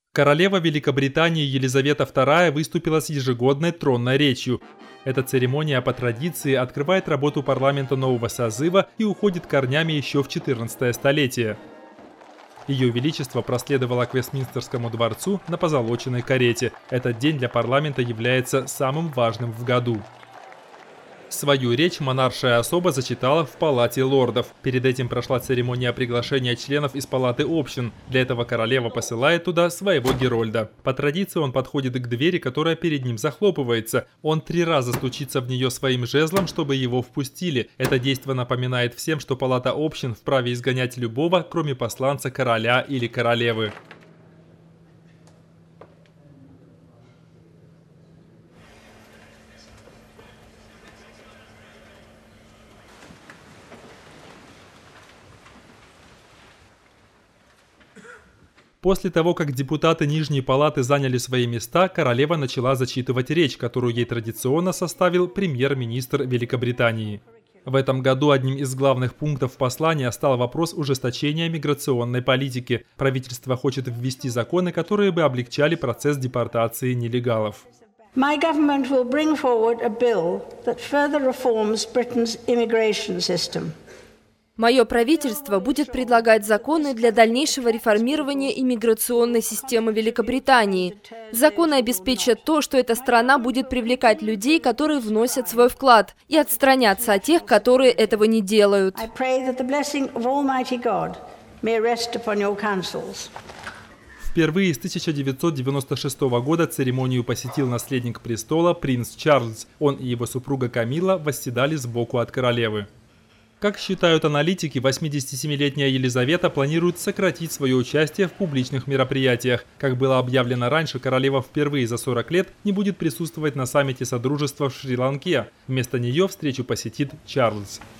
Королева Великобритании Елизавета II выступила с ежегодной тронной речью. Эта церемония по традиции открывает работу парламента нового созыва и уходит корнями еще в XIV столетие. Ее Величество проследовало к Вестминстерскому дворцу на позолоченной карете. Этот день для парламента является самым важным в году. Свою речь монаршая особа зачитала в Палате лордов. Перед этим прошла церемония приглашения членов из Палаты общин. Для этого королева посылает туда своего герольда. По традиции он подходит к двери, которая перед ним захлопывается. Он 3 раза стучится в нее своим жезлом, чтобы его впустили. Это действо напоминает всем, что Палата общин вправе изгонять любого, кроме посланца короля или королевы. После того, как депутаты Нижней палаты заняли свои места, королева начала зачитывать речь, которую ей традиционно составил премьер-министр Великобритании. В этом году одним из главных пунктов послания стал вопрос ужесточения миграционной политики. Правительство хочет ввести законы, которые бы облегчали процесс депортации нелегалов. My government will bring forward a bill that further reforms Britain's immigration system. Мое правительство будет предлагать законы для дальнейшего реформирования иммиграционной системы Великобритании. Законы обеспечат то, что эта страна будет привлекать людей, которые вносят свой вклад, и отстраняться от тех, которые этого не делают. Впервые с 1996 года церемонию посетил наследник престола принц Чарльз. Он и его супруга Камилла восседали сбоку от королевы. Как считают аналитики, 87-летняя Елизавета планирует сократить свое участие в публичных мероприятиях. Как было объявлено раньше, королева впервые за 40 лет не будет присутствовать на саммите Содружества в Шри-Ланке. Вместо нее встречу посетит Чарльз.